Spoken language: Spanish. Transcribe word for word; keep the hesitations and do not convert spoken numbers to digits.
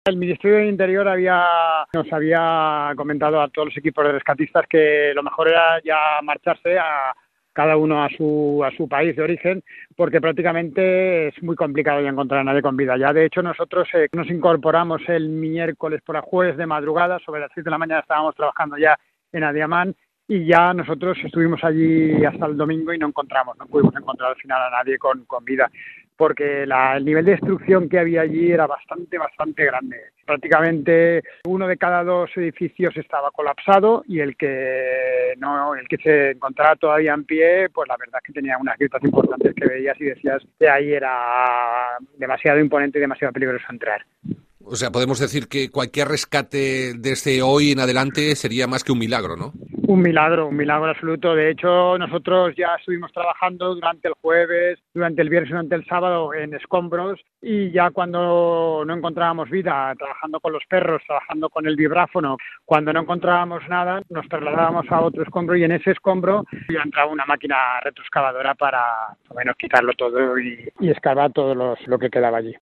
El Ministerio del Interior había, nos había comentado a todos los equipos de rescatistas que lo mejor era ya marcharse a cada uno a su a su país de origen, porque prácticamente es muy complicado ya encontrar a nadie con vida. Ya de hecho nosotros eh, nos incorporamos el miércoles por la jueves de madrugada, sobre las siete de la mañana estábamos trabajando ya en Adiamán y ya nosotros estuvimos allí hasta el domingo y no encontramos, no pudimos encontrar al final a nadie con, con vida, porque la, el nivel de destrucción que había allí era bastante, bastante grande. Prácticamente uno de cada dos edificios estaba colapsado y el que no, el que se encontraba todavía en pie, pues la verdad es que tenía unas grietas importantes que veías y decías que ahí era demasiado imponente y demasiado peligroso entrar. O sea, podemos decir que cualquier rescate desde hoy en adelante sería más que un milagro, ¿no? Un milagro, un milagro absoluto. De hecho, nosotros ya estuvimos trabajando durante el jueves, durante el viernes y durante el sábado en escombros y ya cuando no encontrábamos vida, trabajando con los perros, trabajando con el vibráfono, cuando no encontrábamos nada, nos trasladábamos a otro escombro y en ese escombro ya entraba una máquina retroexcavadora para, al menos, quitarlo todo y, y excavar todo los, lo que quedaba allí.